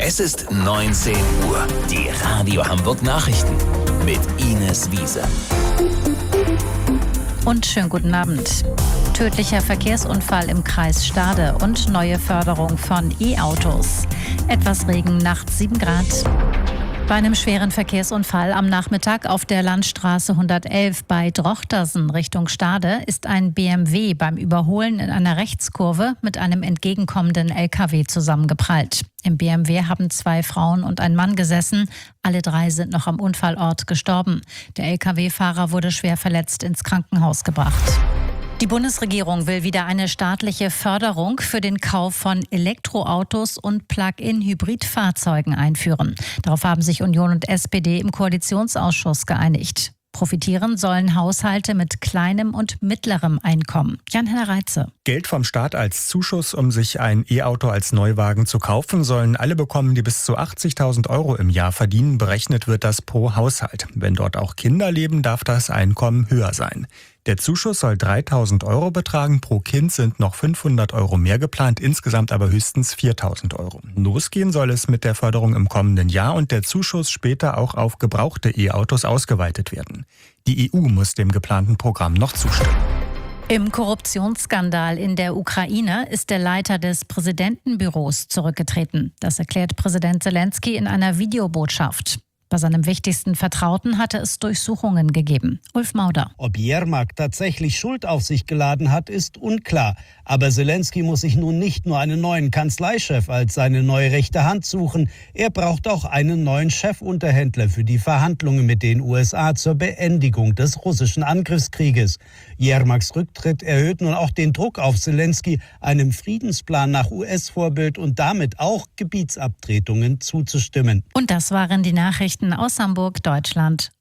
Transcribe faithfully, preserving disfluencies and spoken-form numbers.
Es ist neunzehn Uhr. Die Radio Hamburg Nachrichten mit Ines Wiese. Und schönen guten Abend. Tödlicher Verkehrsunfall im Kreis Stade und neue Förderung von E-Autos. Etwas Regen, nachts sieben Grad. Bei einem schweren Verkehrsunfall am Nachmittag auf der Landstraße hundertelf bei Drochtersen Richtung Stade ist ein B M W beim Überholen in einer Rechtskurve mit einem entgegenkommenden L K W zusammengeprallt. Im B M W haben zwei Frauen und ein Mann gesessen. Alle drei sind noch am Unfallort gestorben. Der L K W-Fahrer wurde schwer verletzt ins Krankenhaus gebracht. Die Bundesregierung will wieder eine staatliche Förderung für den Kauf von Elektroautos und Plug-in-Hybridfahrzeugen einführen. Darauf haben sich Union und S P D im Koalitionsausschuss geeinigt. Profitieren sollen Haushalte mit kleinem und mittlerem Einkommen. Jan-Henner Reitze. Geld vom Staat als Zuschuss, um sich ein E-Auto als Neuwagen zu kaufen, sollen alle bekommen, die bis zu achtzigtausend Euro im Jahr verdienen. Berechnet wird das pro Haushalt. Wenn dort auch Kinder leben, darf das Einkommen höher sein. Der Zuschuss soll dreitausend Euro betragen. Pro Kind sind noch fünfhundert Euro mehr geplant, insgesamt aber höchstens viertausend Euro. Losgehen soll es mit der Förderung im kommenden Jahr und der Zuschuss später auch auf gebrauchte E-Autos ausgeweitet werden. Die E U muss dem geplanten Programm noch zustimmen. Im Korruptionsskandal in der Ukraine ist der Leiter des Präsidentenbüros zurückgetreten. Das erklärt Präsident Selenskyj in einer Videobotschaft. Bei seinem wichtigsten Vertrauten hatte es Durchsuchungen gegeben. Ulf Mauder. Ob Jermak tatsächlich Schuld auf sich geladen hat, ist unklar. Aber Selenskyj muss sich nun nicht nur einen neuen Kanzleichef als seine neue rechte Hand suchen. Er braucht auch einen neuen Chefunterhändler für die Verhandlungen mit den U S A zur Beendigung des russischen Angriffskrieges. Jermaks Rücktritt erhöht nun auch den Druck auf Selenskyj, einem Friedensplan nach U S-Vorbild und damit auch Gebietsabtretungen zuzustimmen. Und das waren die Nachrichten aus Hamburg, Deutschland